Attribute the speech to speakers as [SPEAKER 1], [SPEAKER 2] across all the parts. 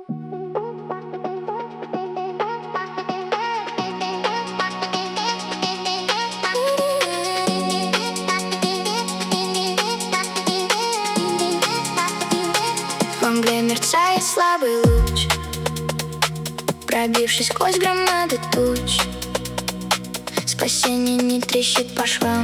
[SPEAKER 1] Во мгле мерцает слабый луч, пробившись сквозь громады туч. Спасение не трещит по швам,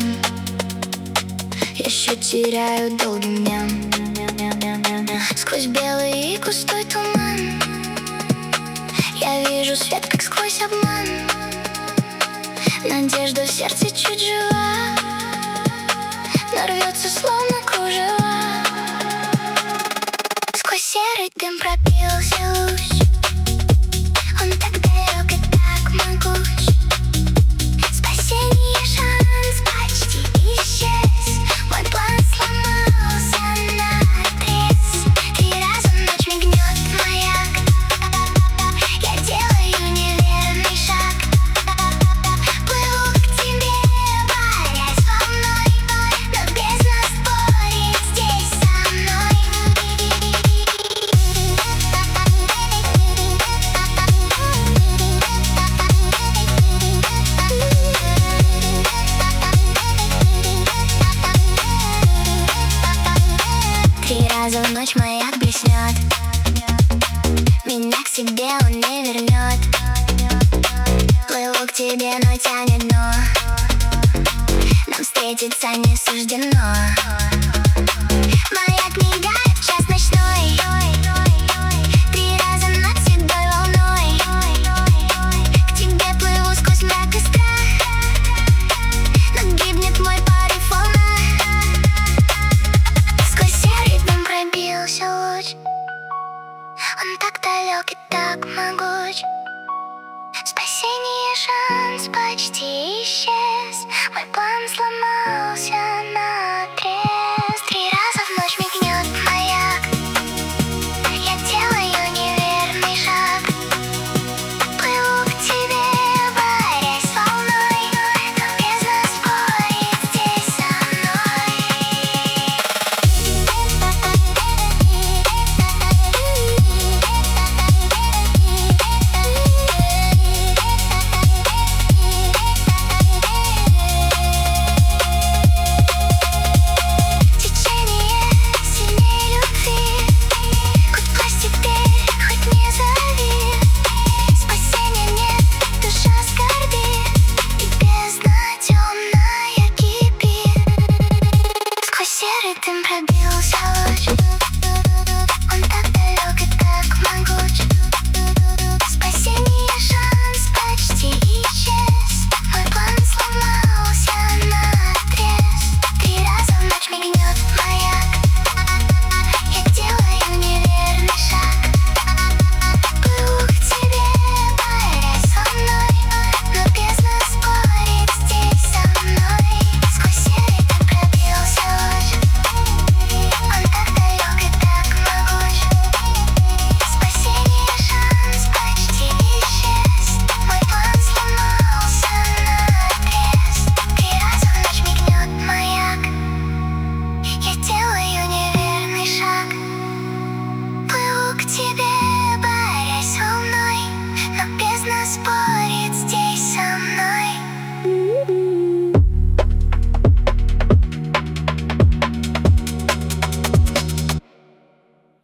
[SPEAKER 1] я счет теряю долгим дням. Сквозь белый и густой туман я вижу свет, как сквозь обман. Надежда в сердце чуть жива, но рвется словно кружева. Сквозь серый дым пробился луч, он так далек и так могуч. Спасение, шанс почти исчез, мой план сломался наотрез. 3 раза в ночь мигнет маяк, я делаю неверный шаг. Плыву к тебе, борясь во мной, но бездна спорит здесь со мной. 3 раза в ночь маяк блеснет, меня к себе он не вернет. Плыву к тебе, но тянет дно, нам встретиться не суждено. Маяк мигает, час ночной, 3 раза над седой волной. К тебе плыву сквозь мрак и страх, но гибнет мой порыв волна. Сквозь серый дым пробился луч, он так далек и так могуч. Спасение, шанс почти исчез, мой план сломался.